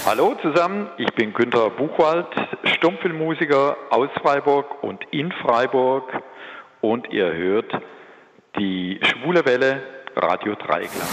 Hallo zusammen, ich bin Günter Buchwald, Stummfilmmusiker aus Freiburg und in Freiburg und ihr hört die Schwule Welle Radio Dreieckland.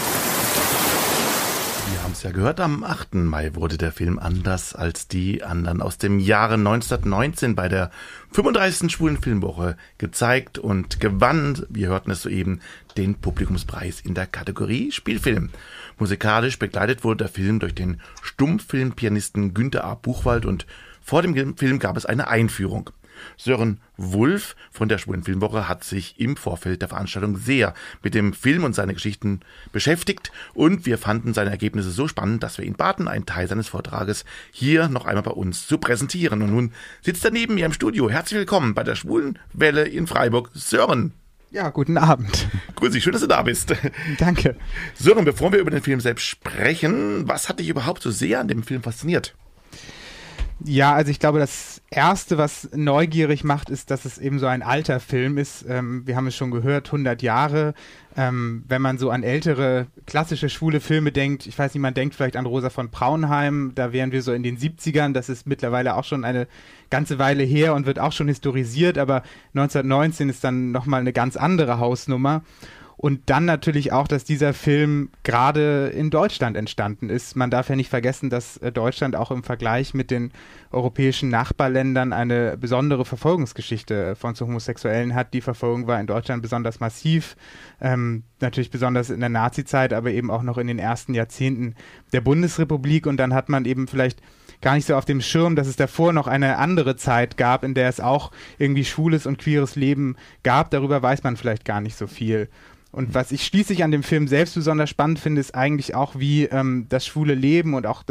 Wir haben es ja gehört, am 8. Mai wurde der Film Anders als die anderen aus dem Jahre 1919 bei der 35. Schwulen Filmwoche gezeigt und gewann, wir hörten es soeben, den Publikumspreis in der Kategorie Spielfilm. Musikalisch begleitet wurde der Film durch den Stummfilmpianisten Günter A. Buchwald und vor dem Film gab es eine Einführung. Sören Wulff von der Schwulen Filmwoche hat sich im Vorfeld der Veranstaltung sehr mit dem Film und seine Geschichten beschäftigt und wir fanden seine Ergebnisse so spannend, dass wir ihn baten, einen Teil seines Vortrages hier noch einmal bei uns zu präsentieren. Und nun sitzt er neben mir im Studio. Herzlich willkommen bei der Schwulen Welle in Freiburg, Sören. Ja, guten Abend. Grüß dich, schön, dass du da bist. Danke. Sören, bevor wir über den Film selbst sprechen, was hat dich überhaupt so sehr an dem Film fasziniert? Ja, also ich glaube, das Erste, was neugierig macht, ist, dass es eben so ein alter Film ist. Wir haben es schon gehört, 100 Jahre. Wenn man so an ältere, klassische schwule Filme denkt, ich weiß nicht, man denkt vielleicht an Rosa von Braunheim, da wären wir so in den 70ern, das ist mittlerweile auch schon eine ganze Weile her und wird auch schon historisiert, aber 1919 ist dann nochmal eine ganz andere Hausnummer. Und dann natürlich auch, dass dieser Film gerade in Deutschland entstanden ist. Man darf ja nicht vergessen, dass Deutschland auch im Vergleich mit den europäischen Nachbarländern eine besondere Verfolgungsgeschichte von Homosexuellen hat. Die Verfolgung war in Deutschland besonders massiv, natürlich besonders in der Nazizeit, aber eben auch noch in den ersten Jahrzehnten der Bundesrepublik. Und dann hat man eben vielleicht gar nicht so auf dem Schirm, dass es davor noch eine andere Zeit gab, in der es auch irgendwie schwules und queeres Leben gab. Darüber weiß man vielleicht gar nicht so viel. Und was ich schließlich an dem Film selbst besonders spannend finde, ist eigentlich auch, wie das schwule Leben und auch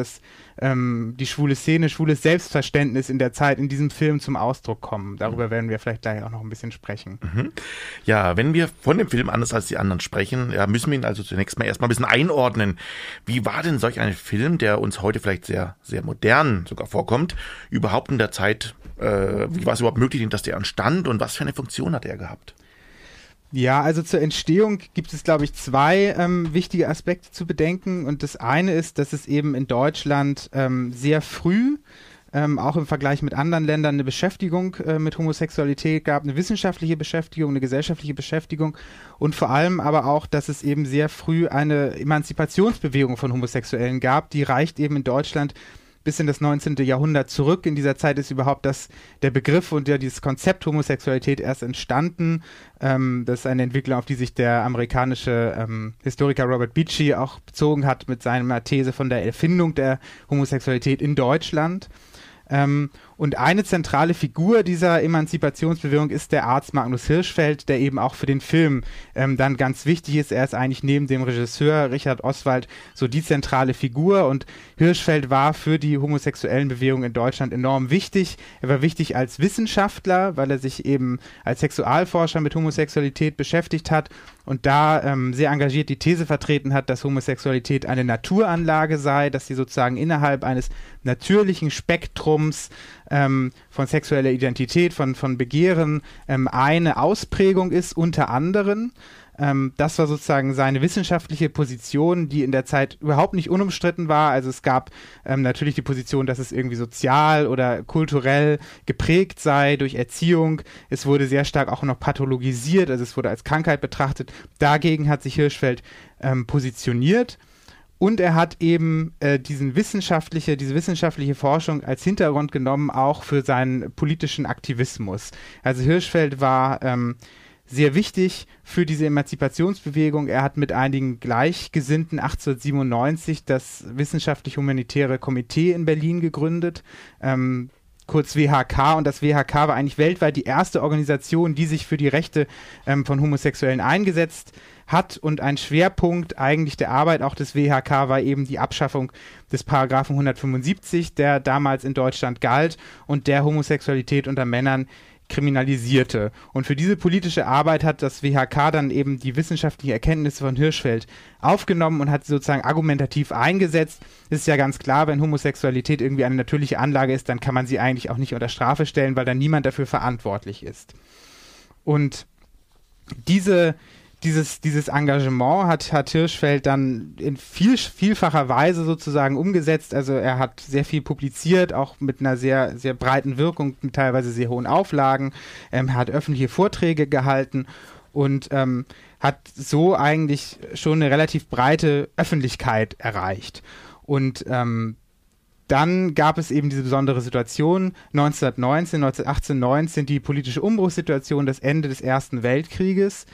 die schwule Szene, schwules Selbstverständnis in der Zeit in diesem Film zum Ausdruck kommen. Darüber werden wir vielleicht gleich auch noch ein bisschen sprechen. Ja, wenn wir von dem Film Anders als die anderen sprechen, ja, müssen wir ihn also zunächst mal erstmal ein bisschen einordnen. Wie war denn solch ein Film, der uns heute vielleicht sehr, sehr modern sogar vorkommt, überhaupt in der Zeit, wie war es überhaupt möglich, dass der entstand und was für eine Funktion hat er gehabt? Ja, also zur Entstehung gibt es, glaube ich, zwei wichtige Aspekte zu bedenken. Und das eine ist, dass es eben in Deutschland sehr früh, auch im Vergleich mit anderen Ländern, eine Beschäftigung mit Homosexualität gab, eine wissenschaftliche Beschäftigung, eine gesellschaftliche Beschäftigung und vor allem aber auch, dass es eben sehr früh eine Emanzipationsbewegung von Homosexuellen gab. Die reicht eben in Deutschland bis in das 19. Jahrhundert zurück. In dieser Zeit ist überhaupt der Begriff und dieses Konzept Homosexualität erst entstanden. Das ist eine Entwicklung, auf die sich der amerikanische Historiker Robert Beachy auch bezogen hat mit seiner These von der Erfindung der Homosexualität in Deutschland. Und eine zentrale Figur dieser Emanzipationsbewegung ist der Arzt Magnus Hirschfeld, der eben auch für den Film dann ganz wichtig ist. Er ist eigentlich neben dem Regisseur Richard Oswald so die zentrale Figur und Hirschfeld war für die homosexuellen Bewegungen in Deutschland enorm wichtig. Er war wichtig als Wissenschaftler, weil er sich eben als Sexualforscher mit Homosexualität beschäftigt hat und da sehr engagiert die These vertreten hat, dass Homosexualität eine Naturanlage sei, dass sie sozusagen innerhalb eines natürlichen Spektrums von sexueller Identität, von Begehren eine Ausprägung ist, unter anderem. Das war sozusagen seine wissenschaftliche Position, die in der Zeit überhaupt nicht unumstritten war. Also es gab natürlich die Position, dass es irgendwie sozial oder kulturell geprägt sei durch Erziehung. Es wurde sehr stark auch noch pathologisiert, also es wurde als Krankheit betrachtet. Dagegen hat sich Hirschfeld positioniert. Und er hat eben diese wissenschaftliche Forschung als Hintergrund genommen, auch für seinen politischen Aktivismus. Also Hirschfeld war sehr wichtig für diese Emanzipationsbewegung. Er hat mit einigen Gleichgesinnten 1897 das Wissenschaftlich-Humanitäre Komitee in Berlin gegründet, kurz WHK, und das WHK war eigentlich weltweit die erste Organisation, die sich für die Rechte von Homosexuellen eingesetzt hat, und ein Schwerpunkt eigentlich der Arbeit auch des WHK war eben die Abschaffung des Paragraphen 175, der damals in Deutschland galt und der Homosexualität unter Männern kriminalisierte. Und für diese politische Arbeit hat das WHK dann eben die wissenschaftlichen Erkenntnisse von Hirschfeld aufgenommen und hat sie sozusagen argumentativ eingesetzt. Es ist ja ganz klar, wenn Homosexualität irgendwie eine natürliche Anlage ist, dann kann man sie eigentlich auch nicht unter Strafe stellen, weil dann niemand dafür verantwortlich ist. Und diese dieses Engagement hat Hirschfeld dann in vielfacher Weise sozusagen umgesetzt. Also er hat sehr viel publiziert, auch mit einer sehr, sehr breiten Wirkung, mit teilweise sehr hohen Auflagen. Er hat öffentliche Vorträge gehalten und hat so eigentlich schon eine relativ breite Öffentlichkeit erreicht. Und dann gab es eben diese besondere Situation 1918, 19, die politische Umbruchssituation, das Ende des Ersten Weltkrieges,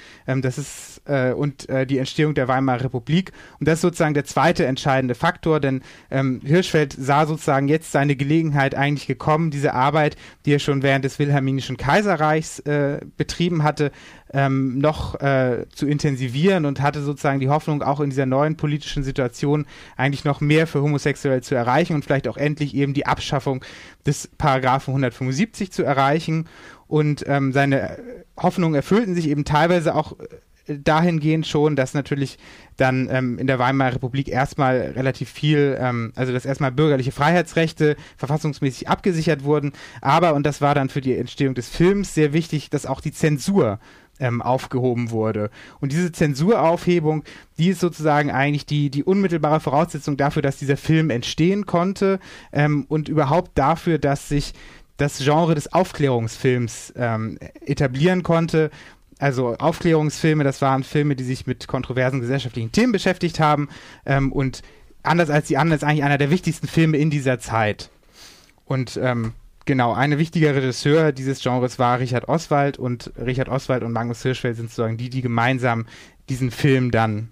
die Entstehung der Weimarer Republik. Und das ist sozusagen der zweite entscheidende Faktor, denn Hirschfeld sah sozusagen jetzt seine Gelegenheit eigentlich gekommen, diese Arbeit, die er schon während des Wilhelminischen Kaiserreichs betrieben hatte, noch zu intensivieren und hatte sozusagen die Hoffnung, auch in dieser neuen politischen Situation eigentlich noch mehr für Homosexuelle zu erreichen und vielleicht auch endlich eben die Abschaffung des Paragraphen 175 zu erreichen. Und seine Hoffnungen erfüllten sich eben teilweise auch dahingehend schon, dass natürlich dann in der Weimarer Republik erstmal relativ viel, also dass erstmal bürgerliche Freiheitsrechte verfassungsmäßig abgesichert wurden, aber, und das war dann für die Entstehung des Films sehr wichtig, dass auch die Zensur aufgehoben wurde. Und diese Zensuraufhebung, die ist sozusagen eigentlich die unmittelbare Voraussetzung dafür, dass dieser Film entstehen konnte und überhaupt dafür, dass sich das Genre des Aufklärungsfilms etablieren konnte. Also Aufklärungsfilme, das waren Filme, die sich mit kontroversen gesellschaftlichen Themen beschäftigt haben und anders als die anderen ist eigentlich einer der wichtigsten Filme in dieser Zeit. Und genau, ein wichtiger Regisseur dieses Genres war Richard Oswald und Magnus Hirschfeld sind sozusagen die gemeinsam diesen Film dann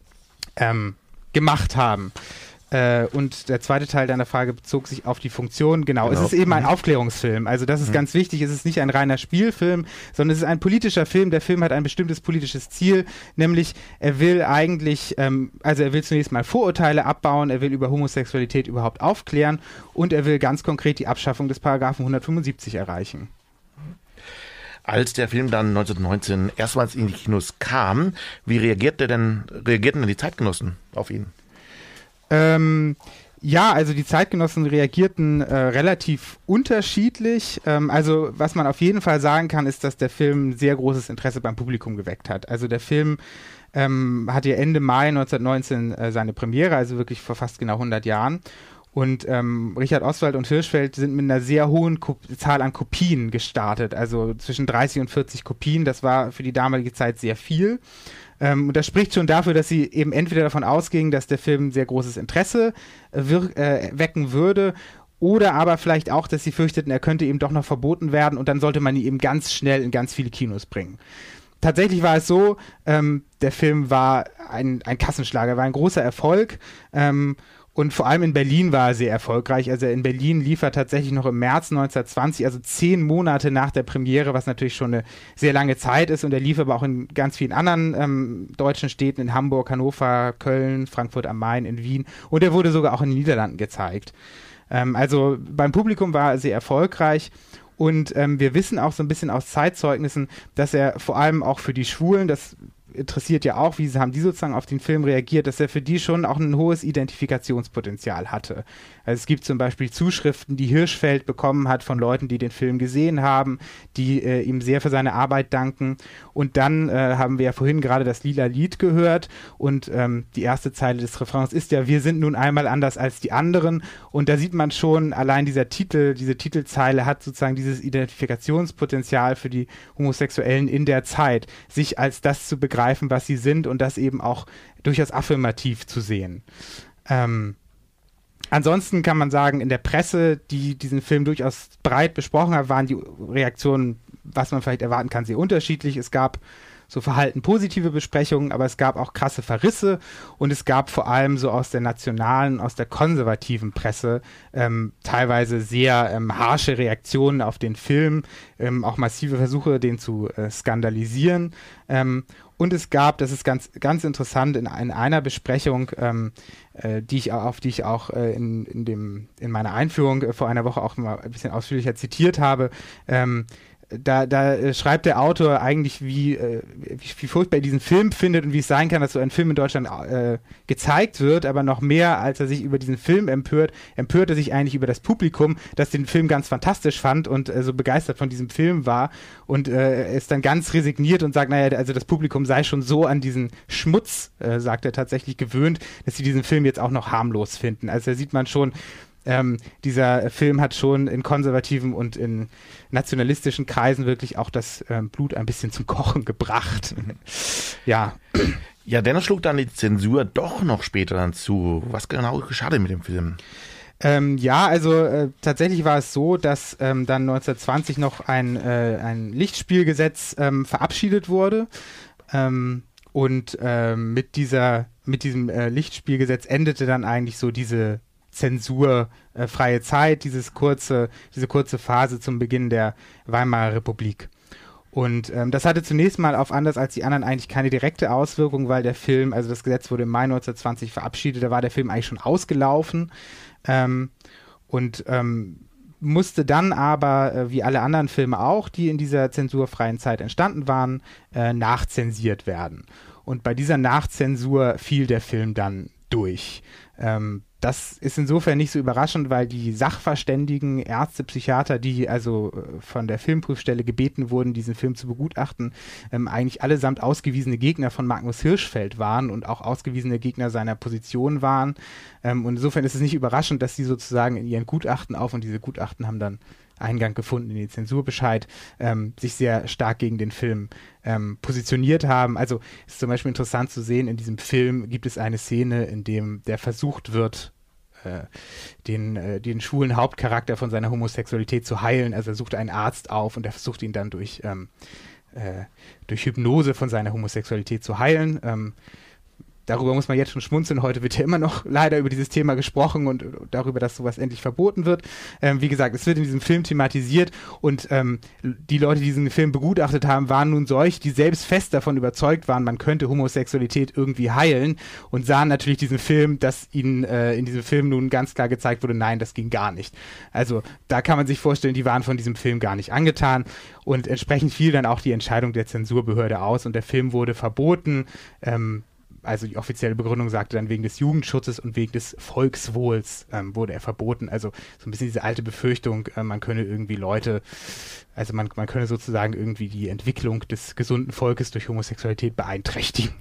gemacht haben. Und der zweite Teil deiner Frage bezog sich auf die Funktion. Genau, es ist eben ein Aufklärungsfilm. Also das ist ganz wichtig. Es ist nicht ein reiner Spielfilm, sondern es ist ein politischer Film. Der Film hat ein bestimmtes politisches Ziel, nämlich er will eigentlich, er will zunächst mal Vorurteile abbauen, er will über Homosexualität überhaupt aufklären und er will ganz konkret die Abschaffung des Paragraphen 175 erreichen. Als der Film dann 1919 erstmals in die Kinos kam, wie reagierten denn die Zeitgenossen auf ihn? Ja, also die Zeitgenossen reagierten relativ unterschiedlich. Also was man auf jeden Fall sagen kann, ist, dass der Film sehr großes Interesse beim Publikum geweckt hat. Also der Film hatte ja Ende Mai 1919 seine Premiere, also wirklich vor fast genau 100 Jahren. Und Richard Oswald und Hirschfeld sind mit einer sehr hohen Zahl an Kopien gestartet, also zwischen 30 und 40 Kopien. Das war für die damalige Zeit sehr viel. Und das spricht schon dafür, dass sie eben entweder davon ausgingen, dass der Film sehr großes Interesse wecken würde, oder aber vielleicht auch, dass sie fürchteten, er könnte eben doch noch verboten werden und dann sollte man ihn eben ganz schnell in ganz viele Kinos bringen. Tatsächlich war es so, der Film war ein Kassenschlager, war ein großer Erfolg. Und vor allem in Berlin war er sehr erfolgreich. Also in Berlin lief er tatsächlich noch im März 1920, also 10 Monate nach der Premiere, was natürlich schon eine sehr lange Zeit ist. Und er lief aber auch in ganz vielen anderen deutschen Städten, in Hamburg, Hannover, Köln, Frankfurt am Main, in Wien. Und er wurde sogar auch in den Niederlanden gezeigt. Also beim Publikum war er sehr erfolgreich. Und wir wissen auch so ein bisschen aus Zeitzeugnissen, dass er vor allem auch für die Schwulen, das interessiert ja auch, wie haben die sozusagen auf den Film reagiert, dass er für die schon auch ein hohes Identifikationspotenzial hatte. Also es gibt zum Beispiel Zuschriften, die Hirschfeld bekommen hat von Leuten, die den Film gesehen haben, die ihm sehr für seine Arbeit danken. Und dann haben wir ja vorhin gerade das Lila Lied gehört und die erste Zeile des Refrains ist ja, wir sind nun einmal anders als die anderen. Und da sieht man schon, allein diese Titelzeile hat sozusagen dieses Identifikationspotenzial für die Homosexuellen in der Zeit, sich als das zu begreifen, was sie sind und das eben auch durchaus affirmativ zu sehen. Ansonsten kann man sagen, in der Presse, die diesen Film durchaus breit besprochen hat, waren die Reaktionen, was man vielleicht erwarten kann, sehr unterschiedlich. Es gab so verhalten positive Besprechungen, aber es gab auch krasse Verrisse und es gab vor allem so aus der nationalen, aus der konservativen Presse teilweise sehr harsche Reaktionen auf den Film, auch massive Versuche, den zu skandalisieren. Und es gab, das ist ganz, ganz interessant, in einer Besprechung, die ich auch in meiner Einführung vor einer Woche auch mal ein bisschen ausführlicher zitiert habe, da schreibt der Autor eigentlich, wie furchtbar er diesen Film findet und wie es sein kann, dass so ein Film in Deutschland gezeigt wird, aber noch mehr, als er sich über diesen Film empört er sich eigentlich über das Publikum, das den Film ganz fantastisch fand und so begeistert von diesem Film war und ist dann ganz resigniert und sagt, naja, also das Publikum sei schon so an diesen Schmutz, sagt er tatsächlich, gewöhnt, dass sie diesen Film jetzt auch noch harmlos finden. Also da sieht man schon, dieser Film hat schon in konservativen und in nationalistischen Kreisen wirklich auch das Blut ein bisschen zum Kochen gebracht. Ja. Ja, dennoch schlug dann die Zensur doch noch später dann zu. Was genau geschah denn mit dem Film? Tatsächlich war es so, dass dann 1920 noch ein Lichtspielgesetz verabschiedet wurde. Mit diesem Lichtspielgesetz endete dann eigentlich so diese zensurfreie Zeit, diese kurze Phase zum Beginn der Weimarer Republik. Und das hatte zunächst mal auf Anders als die anderen eigentlich keine direkte Auswirkung, weil der Film, also das Gesetz wurde im Mai 1920 verabschiedet, da war der Film eigentlich schon ausgelaufen musste dann aber, wie alle anderen Filme auch, die in dieser zensurfreien Zeit entstanden waren, nachzensiert werden. Und bei dieser Nachzensur fiel der Film dann durch. Das ist insofern nicht so überraschend, weil die Sachverständigen, Ärzte, Psychiater, die also von der Filmprüfstelle gebeten wurden, diesen Film zu begutachten, eigentlich allesamt ausgewiesene Gegner von Magnus Hirschfeld waren und auch ausgewiesene Gegner seiner Position waren. Und insofern ist es nicht überraschend, dass sie sozusagen in ihren Gutachten und diese Gutachten haben dann Eingang gefunden in den Zensurbescheid, sich sehr stark gegen den Film positioniert haben. Also es ist zum Beispiel interessant zu sehen, in diesem Film gibt es eine Szene, in dem der versucht wird, den schwulen Hauptcharakter von seiner Homosexualität zu heilen. Also er sucht einen Arzt auf und er versucht ihn dann durch Hypnose von seiner Homosexualität zu heilen. Darüber muss man jetzt schon schmunzeln. Heute wird ja immer noch leider über dieses Thema gesprochen und darüber, dass sowas endlich verboten wird. Wie gesagt, es wird in diesem Film thematisiert und die Leute, die diesen Film begutachtet haben, waren nun solche, die selbst fest davon überzeugt waren, man könnte Homosexualität irgendwie heilen und sahen natürlich diesen Film, dass ihnen in diesem Film nun ganz klar gezeigt wurde, nein, das ging gar nicht. Also da kann man sich vorstellen, die waren von diesem Film gar nicht angetan und entsprechend fiel dann auch die Entscheidung der Zensurbehörde aus und der Film wurde verboten. Also die offizielle Begründung sagte dann, wegen des Jugendschutzes und wegen des Volkswohls wurde er verboten. Also so ein bisschen diese alte Befürchtung, man könne irgendwie man könne sozusagen irgendwie die Entwicklung des gesunden Volkes durch Homosexualität beeinträchtigen.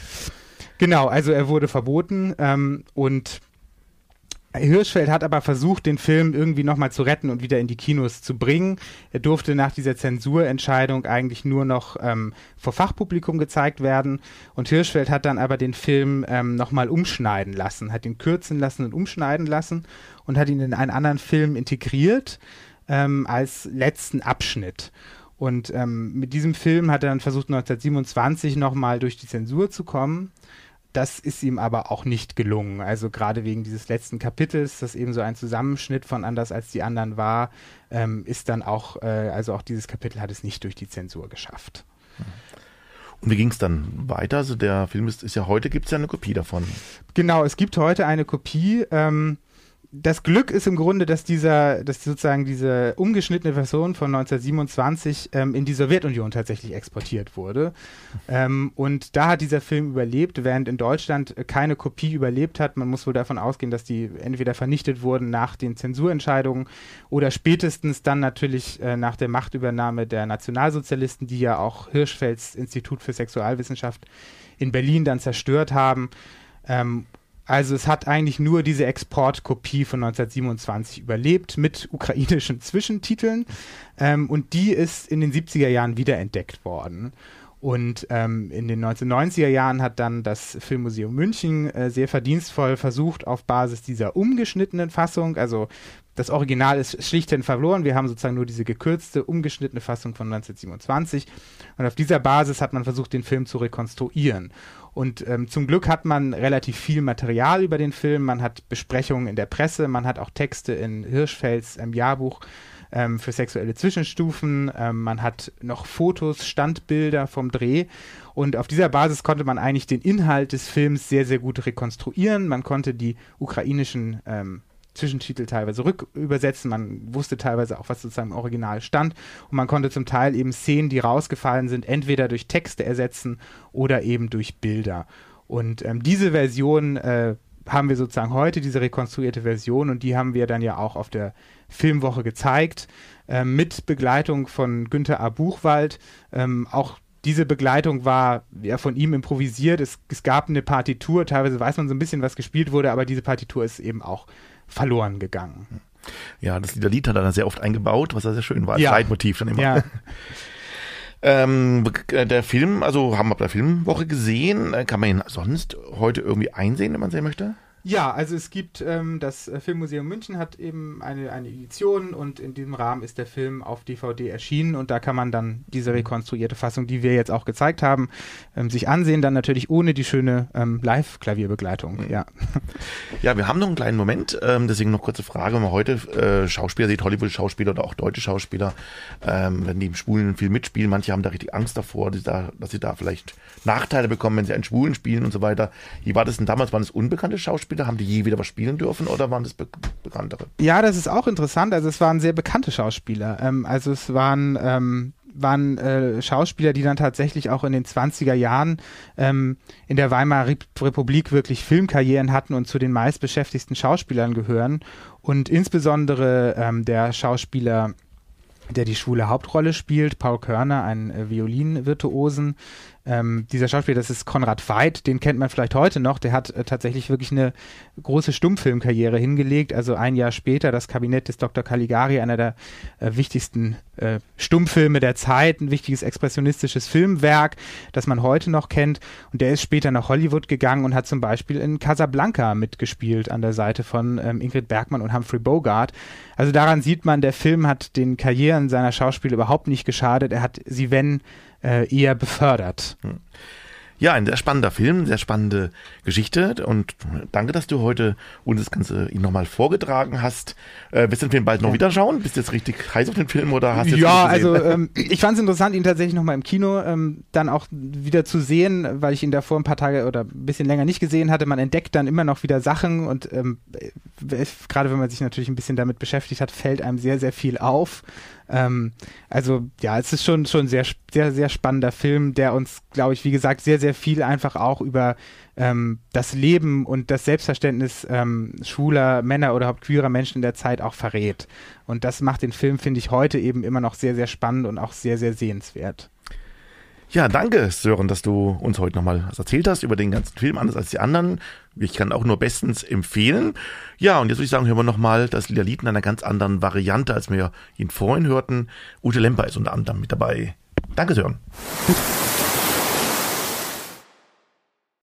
Genau, also er wurde verboten und Hirschfeld hat aber versucht, den Film irgendwie nochmal zu retten und wieder in die Kinos zu bringen. Er durfte nach dieser Zensurentscheidung eigentlich nur noch vor Fachpublikum gezeigt werden. Und Hirschfeld hat dann aber den Film nochmal umschneiden lassen, hat ihn kürzen lassen und umschneiden lassen und hat ihn in einen anderen Film integriert als letzten Abschnitt. Und mit diesem Film hat er dann versucht, 1927 nochmal durch die Zensur zu kommen. Das ist ihm aber auch nicht gelungen. Also gerade wegen dieses letzten Kapitels, das eben so ein Zusammenschnitt von Anders als die anderen war, ist dann auch, also auch dieses Kapitel hat es nicht durch die Zensur geschafft. Und wie ging es dann weiter? Also der Film ist ja heute, gibt es ja eine Kopie davon. Genau, es gibt heute eine Kopie. Das Glück ist im Grunde, dass sozusagen diese umgeschnittene Version von 1927 in die Sowjetunion tatsächlich exportiert wurde. Und da hat dieser Film überlebt, während in Deutschland keine Kopie überlebt hat. Man muss wohl davon ausgehen, dass die entweder vernichtet wurden nach den Zensurentscheidungen oder spätestens dann natürlich nach der Machtübernahme der Nationalsozialisten, die ja auch Hirschfelds Institut für Sexualwissenschaft in Berlin dann zerstört haben. Also es hat eigentlich nur diese Exportkopie von 1927 überlebt mit ukrainischen Zwischentiteln und die ist in den 70er Jahren wiederentdeckt worden. Und in den 1990er Jahren hat dann das Filmmuseum München sehr verdienstvoll versucht, auf Basis dieser umgeschnittenen Fassung, also das Original ist schlichthin verloren, wir haben sozusagen nur diese gekürzte, umgeschnittene Fassung von 1927 und auf dieser Basis hat man versucht, den Film zu rekonstruieren. Und zum Glück hat man relativ viel Material über den Film, man hat Besprechungen in der Presse, man hat auch Texte in Hirschfelds Jahrbuch für sexuelle Zwischenstufen, man hat noch Fotos, Standbilder vom Dreh und auf dieser Basis konnte man eigentlich den Inhalt des Films sehr, sehr gut rekonstruieren. Man konnte die ukrainischen Zwischentitel teilweise rückübersetzen. Man wusste teilweise auch, was sozusagen im Original stand. Und man konnte zum Teil eben Szenen, die rausgefallen sind, entweder durch Texte ersetzen oder eben durch Bilder. Und diese Version haben wir sozusagen heute, diese rekonstruierte Version, und die haben wir dann ja auch auf der Filmwoche gezeigt, mit Begleitung von Günter A. Buchwald. Auch diese Begleitung war ja von ihm improvisiert. Es gab eine Partitur, teilweise weiß man so ein bisschen, was gespielt wurde, aber diese Partitur ist eben auch verloren gegangen. Ja, das Lied hat er dann sehr oft eingebaut, was sehr schön war, als Leitmotiv dann immer. Ja. Der Film, also haben wir bei der Filmwoche gesehen, kann man ihn sonst heute irgendwie einsehen, wenn man sehen möchte? Ja, also es gibt, das Filmmuseum München hat eben eine Edition, und in diesem Rahmen ist der Film auf DVD erschienen, und da kann man dann diese rekonstruierte Fassung, die wir jetzt auch gezeigt haben, sich ansehen, dann natürlich ohne die schöne Live-Klavierbegleitung. Ja, wir haben noch einen kleinen Moment, deswegen noch kurze Frage, wenn man heute Schauspieler sieht, Hollywood-Schauspieler oder auch deutsche Schauspieler, wenn die im Schwulen viel mitspielen, manche haben da richtig Angst davor, dass sie da vielleicht Nachteile bekommen, wenn sie einen Schwulen spielen und so weiter. Wie war das denn damals? Waren das unbekannte Schauspieler? Haben die je wieder was spielen dürfen oder waren das bekanntere? Ja, das ist auch interessant. Also es waren sehr bekannte Schauspieler. Also es waren Schauspieler, die dann tatsächlich auch in den 20er Jahren in der Weimarer Republik wirklich Filmkarrieren hatten und zu den meistbeschäftigten Schauspielern gehören. Und insbesondere der Schauspieler, der die schwule Hauptrolle spielt, Paul Körner, ein Violinvirtuosen. Dieser Schauspieler, das ist Konrad Veidt, den kennt man vielleicht heute noch, der hat tatsächlich wirklich eine große Stummfilmkarriere hingelegt, also ein Jahr später das Kabinett des Dr. Caligari, einer der wichtigsten Stummfilme der Zeit, ein wichtiges expressionistisches Filmwerk, das man heute noch kennt, und der ist später nach Hollywood gegangen und hat zum Beispiel in Casablanca mitgespielt an der Seite von Ingrid Bergman und Humphrey Bogart. Also daran sieht man, der Film hat den Karrieren seiner Schauspieler überhaupt nicht geschadet, er hat sie, wenn, eher befördert. Ja, ein sehr spannender Film, sehr spannende Geschichte, und danke, dass du heute uns das Ganze nochmal vorgetragen hast. Wirst du den Film bald noch wieder schauen? Bist du jetzt richtig heiß auf den Film oder hast du jetzt also ich fand es interessant, ihn tatsächlich nochmal im Kino dann auch wieder zu sehen, weil ich ihn davor ein paar Tage oder ein bisschen länger nicht gesehen hatte. Man entdeckt dann immer noch wieder Sachen, und gerade wenn man sich natürlich ein bisschen damit beschäftigt hat, fällt einem sehr, sehr viel auf. Also ja, es ist schon sehr, sehr, sehr spannender Film, der uns, glaube ich, wie gesagt, sehr, sehr viel einfach auch über das Leben und das Selbstverständnis schwuler Männer oder queerer Menschen in der Zeit auch verrät. Und das macht den Film, finde ich, heute eben immer noch sehr, sehr spannend und auch sehr, sehr sehenswert. Ja, danke, Sören, dass du uns heute nochmal was erzählt hast über den ganzen Film, anders als die anderen. Ich kann auch nur bestens empfehlen. Ja, und jetzt würde ich sagen, hören wir nochmal das Lied in einer ganz anderen Variante, als wir ihn vorhin hörten. Ute Lemper ist unter anderem mit dabei. Danke, Sören.